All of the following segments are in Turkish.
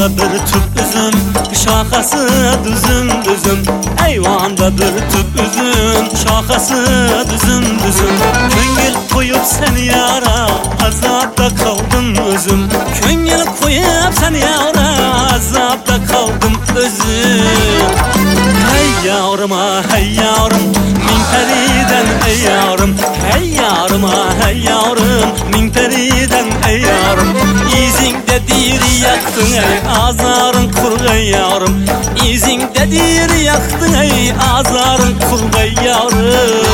Eyvandadır tüp üzüm, şakası düzüm düzüm. Eyvandadır tüp üzüm, şakası düzüm düzüm. Köngül koyup seni yara, azapta kaldım özüm. Köngül koyup seni yara, azapta kaldım özüm. Hey yavrum ah hey yavrum, min periden ey yavrum. Hey yavrum ah hey yavrum, min periden ey yavrum. İzinde diri yaktın ey azarın kurgay yavrum. İzinde diri yaktın ey azarın kurgay yavrum.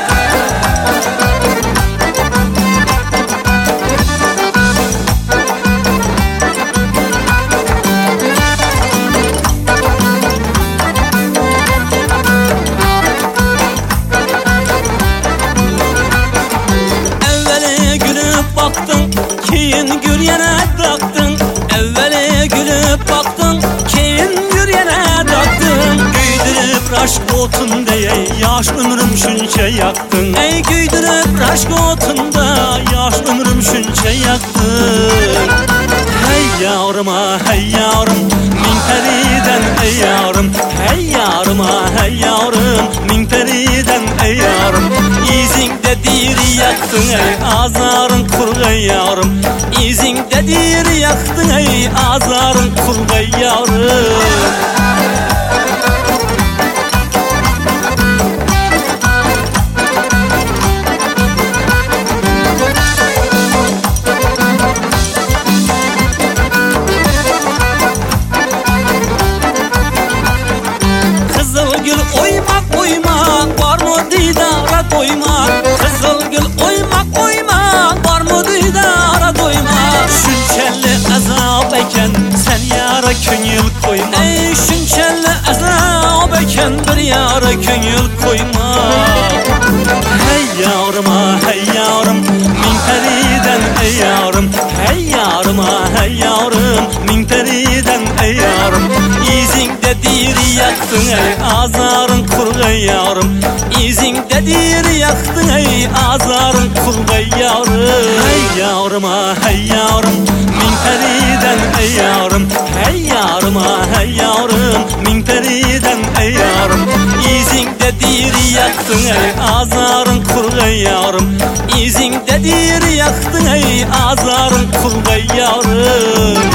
Keyin güriyene taktın, evveli gülüp baktın, keyin güriyene taktın. Güydürüp aşk otun diye yaş ömrüm şunca yaktın. Ey güydürüp aşk otunda yaş ömrüm şunca yaktın. Hey yavrum ah hey yavrum, min periden ey yavrum. Hey yavrum ah hey yavrum, min periden ey yavrum. İzinde diri yaktın ey azarın kurgay yavrum. İzinde diri yaktın ey azarın kurgay yavrum. Kızılgül oymak oymak, var mı didara doymak? Kızılgül oymak oymak, var mı didara doymak? Şünçelli azap eken sen yara köngül koyma. Ey şünçelli azap eken bir yara köngül koyma. Hey yavrum ah hey yavrum, min periden ey yavrum. Hey yavrum ah hey yavrum, min periden ey yavrum. İzinde diri yaktın ey azarın kurgay yavrum. İzinde diri yaktın ey azarın kurgay yavrum. Hey yavrum ah hey yavrum, min periden ey yavrum. Hey yavrum ah hey yavrum, min periden ey yavrum. İzinde diri yaktın ey azarın kurgay yavrum. İzinde diri yaktın ey azarın kurgay yavrum.